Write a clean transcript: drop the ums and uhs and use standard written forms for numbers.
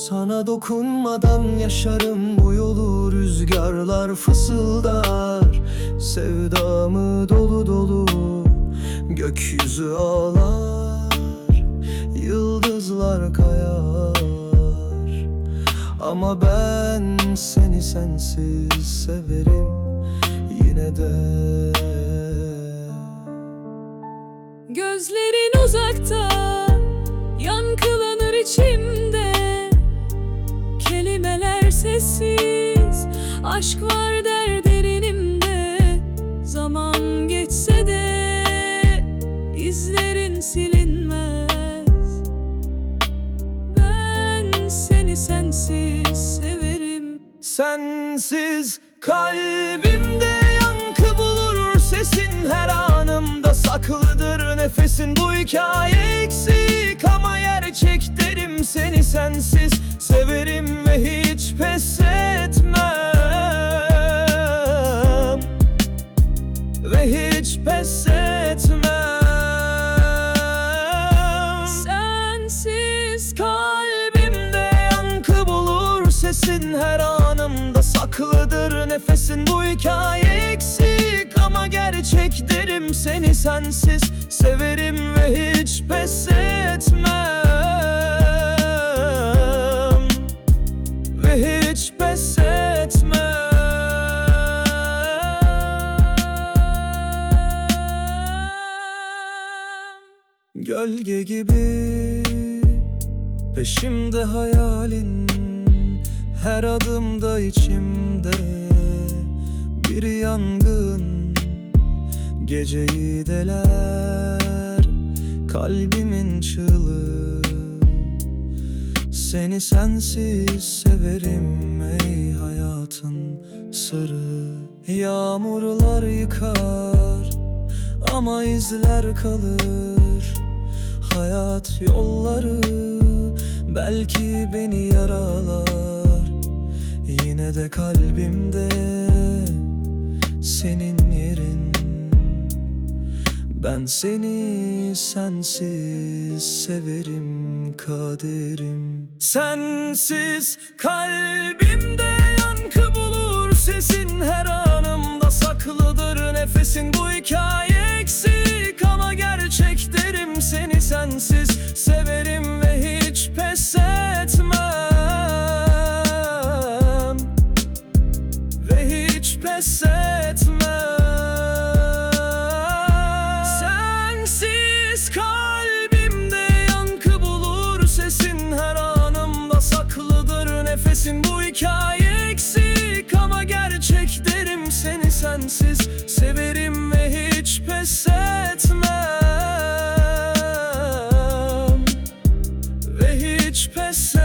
Sana dokunmadan yaşarım bu yolu. Rüzgarlar fısıldar sevdamı dolu dolu. Gökyüzü ağlar, yıldızlar kayar. Ama ben seni sensiz severim yine de. Gözlerin uzakta, yankılanır içimde. Kelimeler sessiz, aşk var der derinimde. Zaman geçse de izlerin silinmez. Ben seni sensiz severim. Sensiz kalbimde yankı bulur sesin, her anımda saklıdır nefesin. Bu hikaye eksik ama gerçek derim, seni sensiz severim ve hiç pes etmem. Ve hiç pes etmem. Sensiz Kalbimde yankı bulur sesin, her anımda saklıdır nefesin. Bu hikaye eksik ama gerçek derim, seni sensiz severim ve hiç pes etmem. Ve hiç pes etmem. Gölge gibi peşimde hayalin, her adımda içimde bir yangın. Geceyi deler kalbimin çığlığı. Seni sensiz severim ey hayatın sırrı. Yağmurlar yıkar ama izler kalır. Hayat yolları belki beni yaralar. Yine de kalbimde senin yerin. Ben seni sensiz severim kaderim. Sensiz kalbimde yankı bulur sesin, her anımda saklıdır nefesin. Bu hikaye eksik ama gerçek derim, seni sensiz severim ve hiç pes etmem. Ve hiç pes etmem. Sensiz kalbimde yankı bulur sesin, her anımda saklıdır nefesin. Bu hikaye eksik ama gerçek derim, seni sensiz severim ve hiç pes etmem. Ve hiç pes